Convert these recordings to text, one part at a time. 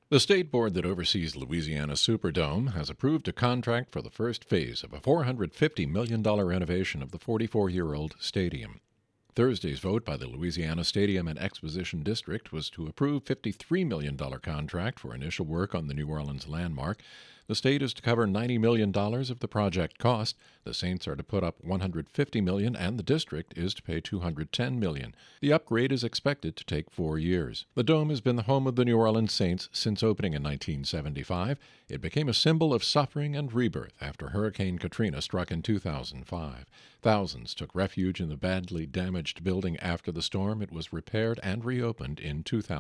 The state board that oversees Louisiana's Superdome has approved a contract for the first phase of a $450 million renovation of the 44-year-old stadium. Thursday's vote by the Louisiana Stadium and Exposition District was to approve $53 million contract for initial work on the New Orleans landmark. The state is to cover $90 million of the project cost. The Saints are to put up $150 million, and the district is to pay $210 million. The upgrade is expected to take 4 years. The Dome has been the home of the New Orleans Saints since opening in 1975. It became a symbol of suffering and rebirth after Hurricane Katrina struck in 2005. Thousands took refuge in the badly damaged building after the storm. It was repaired and reopened in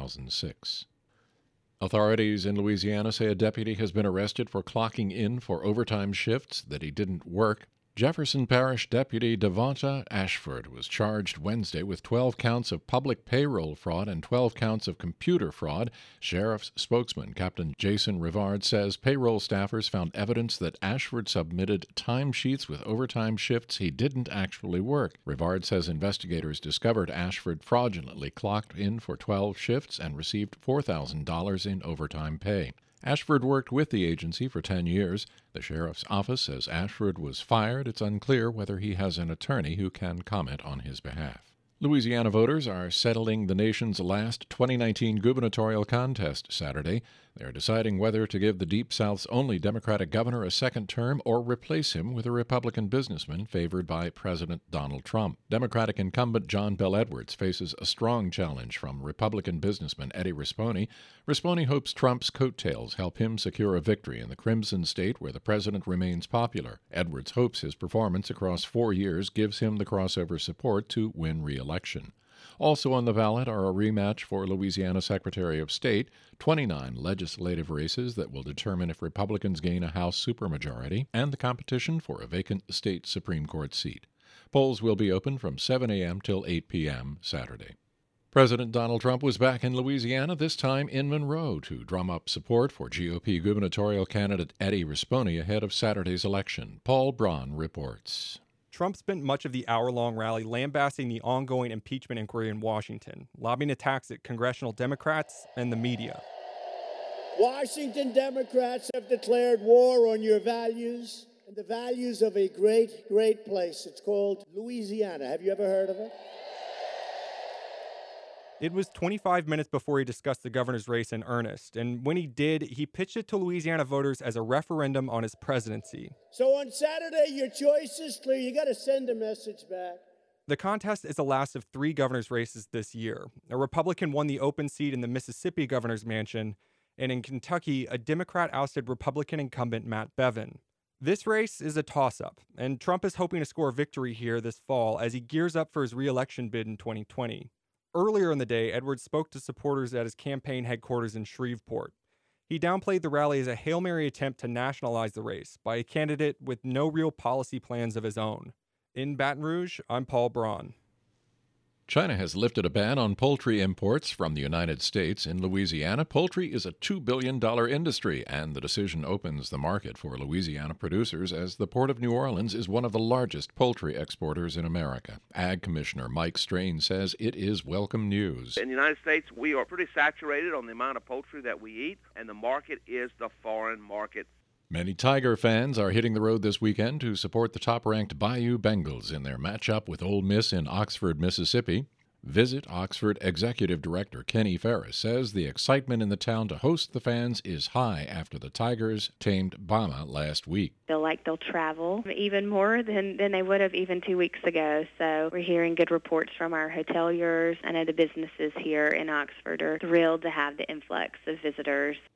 2006. Authorities in Louisiana say a deputy has been arrested for clocking in for overtime shifts that he didn't work. Jefferson Parish Deputy Devonta Ashford was charged Wednesday with 12 counts of public payroll fraud and 12 counts of computer fraud. Sheriff's spokesman, Captain Jason Rivard, says payroll staffers found evidence that Ashford submitted timesheets with overtime shifts he didn't actually work. Rivard says investigators discovered Ashford fraudulently clocked in for 12 shifts and received $4,000 in overtime pay. Ashford worked with the agency for 10 years. The sheriff's office says Ashford was fired. It's unclear whether he has an attorney who can comment on his behalf. Louisiana voters are settling the nation's last 2019 gubernatorial contest Saturday. They're deciding whether to give the Deep South's only Democratic governor a second term or replace him with a Republican businessman favored by President Donald Trump. Democratic incumbent John Bel Edwards faces a strong challenge from Republican businessman Eddie Rispone. Rispone hopes Trump's coattails help him secure a victory in the Crimson State where the president remains popular. Edwards hopes his performance across 4 years gives him the crossover support to win re-election. Also on the ballot are a rematch for Louisiana Secretary of State, 29 legislative races that will determine if Republicans gain a House supermajority, and the competition for a vacant state Supreme Court seat. Polls will be open from 7 a.m. till 8 p.m. Saturday. President Donald Trump was back in Louisiana, this time in Monroe, to drum up support for GOP gubernatorial candidate Eddie Rispone ahead of Saturday's election. Paul Braun reports. Trump spent much of the hour-long rally lambasting the ongoing impeachment inquiry in Washington, lobbing attacks at congressional Democrats and the media. Washington Democrats have declared war on your values and the values of a great, great place. It's called Louisiana. Have you ever heard of it? It was 25 minutes before he discussed the governor's race in earnest, and when he did, he pitched it to Louisiana voters as a referendum on his presidency. So on Saturday, your choice is clear. You got to send a message back. The contest is the last of 3 governor's races this year. A Republican won the open seat in the Mississippi governor's mansion, and in Kentucky, a Democrat ousted Republican incumbent Matt Bevin. This race is a toss-up, and Trump is hoping to score a victory here this fall as he gears up for his re-election bid in 2020. Earlier in the day, Edwards spoke to supporters at his campaign headquarters in Shreveport. He downplayed the rally as a Hail Mary attempt to nationalize the race by a candidate with no real policy plans of his own. In Baton Rouge, I'm Paul Braun. China has lifted a ban on poultry imports from the United States. In Louisiana, poultry is a $2 billion industry, and the decision opens the market for Louisiana producers as the Port of New Orleans is one of the largest poultry exporters in America. Ag Commissioner Mike Strain says it is welcome news. In the United States, we are pretty saturated on the amount of poultry that we eat, and the market is the foreign market. Many Tiger fans are hitting the road this weekend to support the top-ranked Bayou Bengals in their matchup with Ole Miss in Oxford, Mississippi. Visit Oxford Executive Director Kenny Ferris says the excitement in the town to host the fans is high after the Tigers tamed Bama last week. Feel like they'll travel even more than they would have even 2 weeks ago. So we're hearing good reports from our hoteliers. I know the businesses here in Oxford are thrilled to have the influx of visitors.